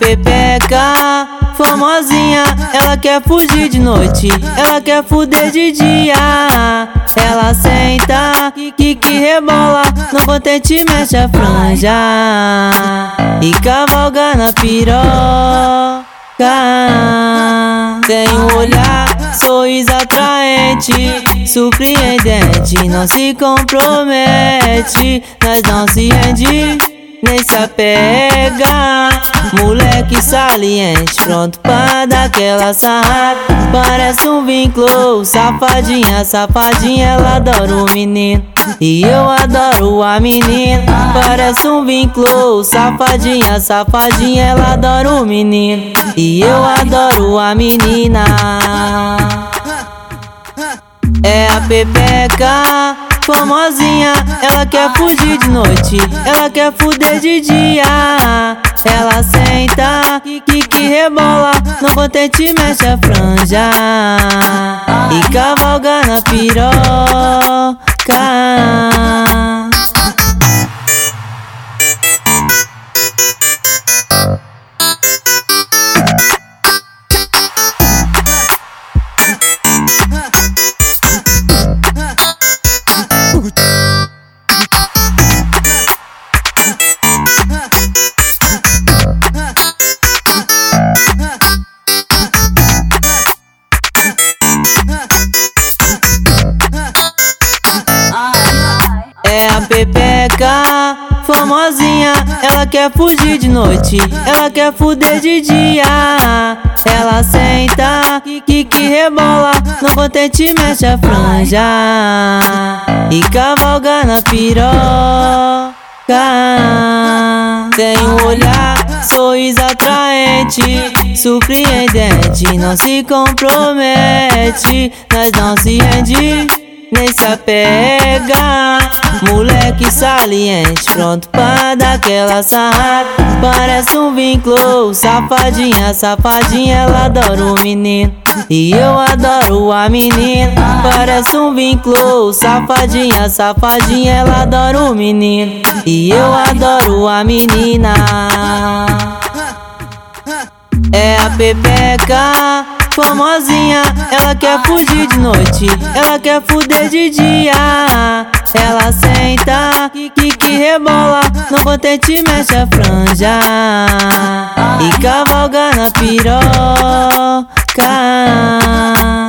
pepeca famosinha, ela quer fugir de noite, ela quer fuder de dia. Ela senta, que rebola, no contente mexe a franja e cavalga na piroca. Tem um olhar, sorriso atraente, surpreendente, não se compromete, mas não se rende, nem se apega. Moleque saliente, pronto pra dar aquela sarrada. Parece um vínculo, safadinha, safadinha, ela adora o menino e eu adoro a menina. Parece um vínculo, safadinha, safadinha, ela adora o menino e eu adoro a menina. É a pepeca famosinha, ela quer fugir de noite, ela quer fuder de dia. Ela senta, que rebola, no contente mexe a franja e cavalga na piroca. É a pepeca famosinha, ela quer fugir de noite, ela quer fuder de dia. Ela senta, que rebola, no contente mexe a franja e cavalga na piroca. Tem um olhar, sorriso atraente, surpreendente, não se compromete, mas não se rende, nem se apega. Moleque saliente, pronto pra dar aquela sarrada. Parece um vínculo, safadinha, safadinha, ela adora o menino e eu adoro a menina. Parece um vínculo, safadinha, safadinha, ela adora o menino e eu adoro a menina. É a pepeca famosinha, ela quer fugir de noite, ela quer fuder de dia. Ela senta, que rebola, no contente mexe a franja e cavalga na piroca.